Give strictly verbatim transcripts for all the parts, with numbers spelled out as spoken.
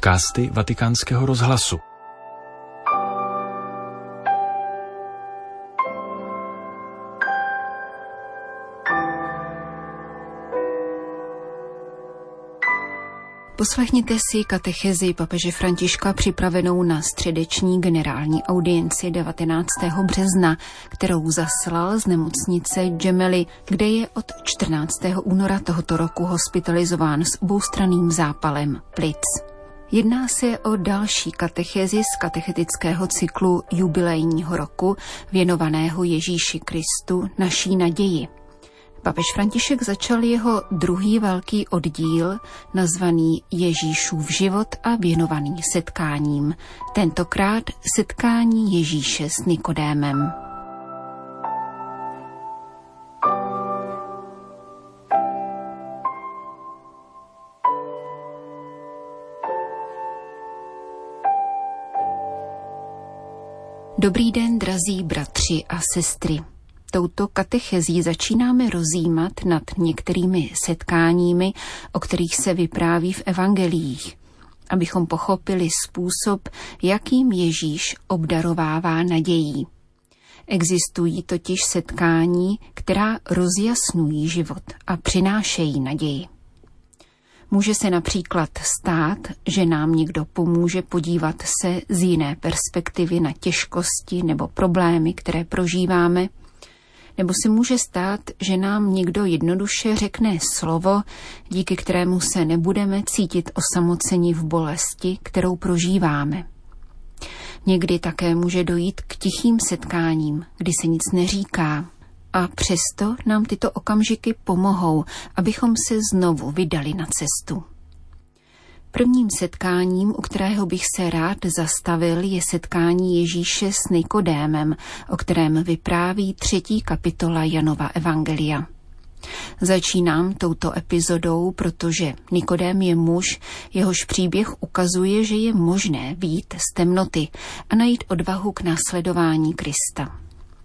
podcasty Vatikánského rozhlasu. Poslechněte si katechezi papeže Františka připravenou na středeční generální audienci devatenáctého března, kterou zaslal z nemocnice Gemelli, kde je od čtrnáctého února tohoto roku hospitalizován s oboustranným zápalem plic. Jedná se o další katechezi z katechetického cyklu jubilejního roku věnovaného Ježíši Kristu, naší naději. Papež František začal jeho druhý velký oddíl, nazvaný Ježíšův život a věnovaný setkáním. Tentokrát setkání Ježíše s Nikodémem. Dobrý den, drazí bratři a sestry. Touto katechezí začínáme rozjímat nad některými setkáními, o kterých se vypráví v evangeliích, abychom pochopili způsob, jakým Ježíš obdarovává nadějí. Existují totiž setkání, která rozjasňují život a přinášejí naději. Může se například stát, že nám někdo pomůže podívat se z jiné perspektivy na těžkosti nebo problémy, které prožíváme, nebo se může stát, že nám někdo jednoduše řekne slovo, díky kterému se nebudeme cítit osamoceni v bolesti, kterou prožíváme. Někdy také může dojít k tichým setkáním, kdy se nic neříká, a přesto nám tyto okamžiky pomohou, abychom se znovu vydali na cestu. Prvním setkáním, u kterého bych se rád zastavil, je setkání Ježíše s Nikodémem, o kterém vypráví třetí kapitola Janova evangelia. Začínám touto epizodou, protože Nikodém je muž, jehož příběh ukazuje, že je možné vyjít z temnoty a najít odvahu k následování Krista.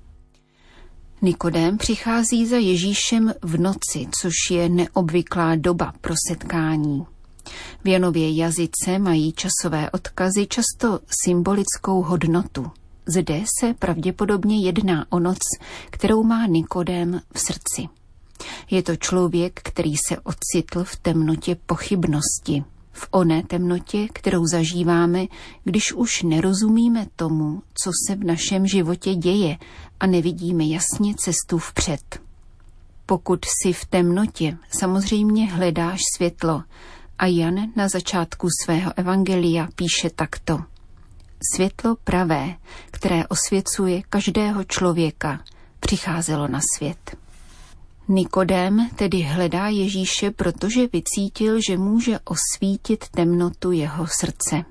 Nikodém přichází za Ježíšem v noci, což je neobvyklá doba pro setkání. V Janově jazyce mají časové odkazy často symbolickou hodnotu. Zde se pravděpodobně jedná o noc, kterou má Nikodém v srdci. Je to člověk, který se ocitl v temnotě pochybnosti, v oné temnotě, kterou zažíváme, když už nerozumíme tomu, co se v našem životě děje a nevidíme jasně cestu vpřed. Pokud si v temnotě, samozřejmě hledáš světlo, a Jan na začátku svého evangelia píše takto. Světlo pravé, které osvěcuje každého člověka, přicházelo na svět. Nikodém tedy hledá Ježíše, protože vycítil, že může osvítit temnotu jeho srdce.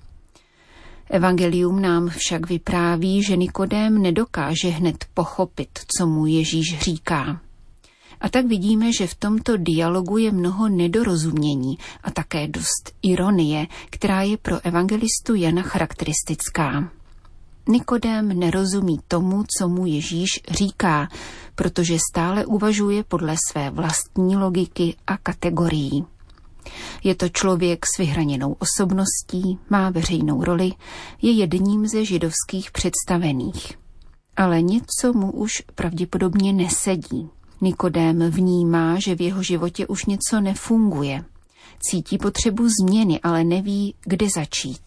Evangelium nám však vypráví, že Nikodém nedokáže hned pochopit, co mu Ježíš říká. A tak vidíme, že v tomto dialogu je mnoho nedorozumění a také dost ironie, která je pro evangelistu Jana charakteristická. Nikodém nerozumí tomu, co mu Ježíš říká, protože stále uvažuje podle své vlastní logiky a kategorií. Je to člověk s vyhraněnou osobností, má veřejnou roli, je jedním ze židovských představených. Ale něco mu už pravděpodobně nesedí. Nikodém vnímá, že v jeho životě už něco nefunguje. Cítí potřebu změny, ale neví, kde začít.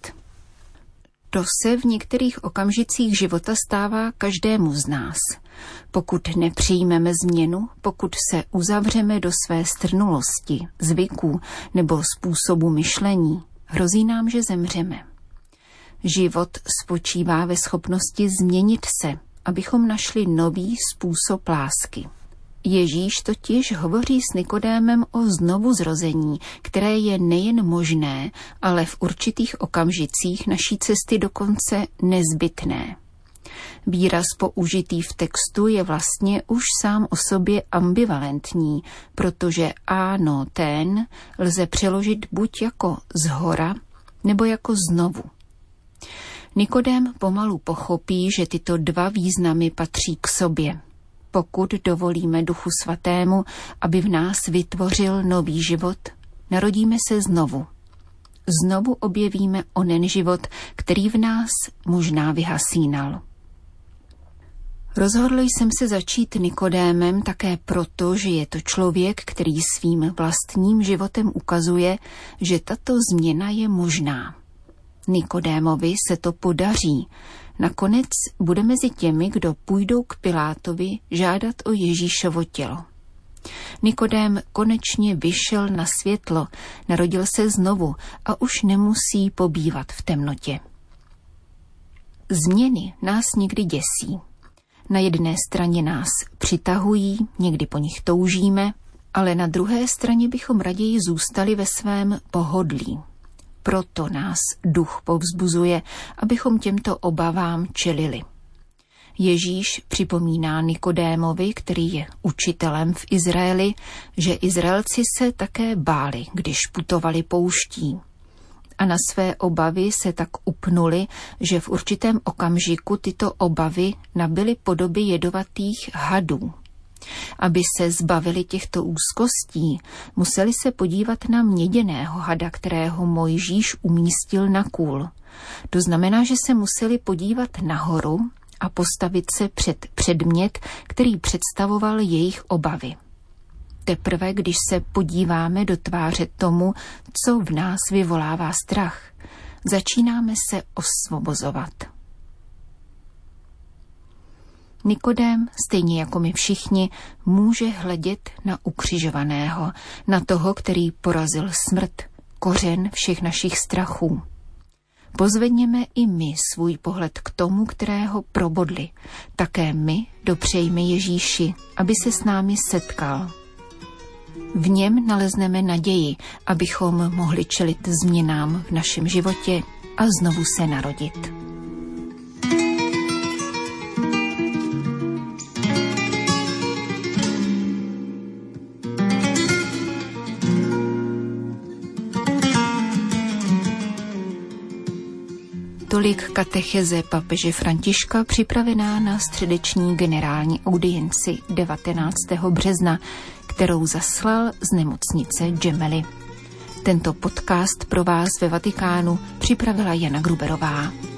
To se v některých okamžicích života stává každému z nás. Pokud nepřijmeme změnu, pokud se uzavřeme do své strnulosti, zvyků nebo způsobu myšlení, hrozí nám, že zemřeme. Život spočívá ve schopnosti změnit se, abychom našli nový způsob lásky. Ježíš totiž hovoří s Nikodémem o znovuzrození, které je nejen možné, ale v určitých okamžicích naší cesty dokonce nezbytné. Výraz použitý v textu je vlastně už sám o sobě ambivalentní, protože áno, ten lze přeložit buď jako zhora, nebo jako znovu. Nikodém pomalu pochopí, že tyto dva významy patří k sobě. Pokud dovolíme Duchu Svatému, aby v nás vytvořil nový život, narodíme se znovu. znovu objevíme onen život, který v nás možná vyhasínal. Rozhodl jsem se začít Nikodémem také proto, že je to člověk, který svým vlastním životem ukazuje, že tato změna je možná. Nikodémovi se to podaří. Nakonec bude mezi těmi, kdo půjdou k Pilátovi žádat o Ježíšovo tělo. Nikodém konečně vyšel na světlo, narodil se znovu a už nemusí pobývat v temnotě. Změny nás někdy děsí. Na jedné straně nás přitahují, někdy po nich toužíme, ale na druhé straně bychom raději zůstali ve svém pohodlí. Proto nás duch povzbuzuje, abychom těmto obavám čelili. Ježíš připomíná Nikodémovi, který je učitelem v Izraeli, že Izraelci se také báli, když putovali pouští. A na své obavy se tak upnuli, že v určitém okamžiku tyto obavy nabyly podoby jedovatých hadů. Aby se zbavili těchto úzkostí, museli se podívat na měděného hada, kterého Mojžíš umístil na kůl. To znamená, že se museli podívat nahoru a postavit se před předmět, který představoval jejich obavy. Teprve, když se podíváme do tváře tomu, co v nás vyvolává strach, začínáme se osvobozovat. Nikodém, stejně jako my všichni, může hledět na ukřižovaného, na toho, který porazil smrt, kořen všech našich strachů. Pozvedněme i my svůj pohled k tomu, kterého probodli. Také my dopřejme Ježíši, aby se s námi setkal. V něm nalezneme naději, abychom mohli čelit změnám v našem životě a znovu se narodit. Tolik katecheze papeže Františka připravená na středeční generální audienci devatenáctého března, kterou zaslal z nemocnice Gemelli. Tento podcast pro vás ve Vatikánu připravila Jana Gruberová.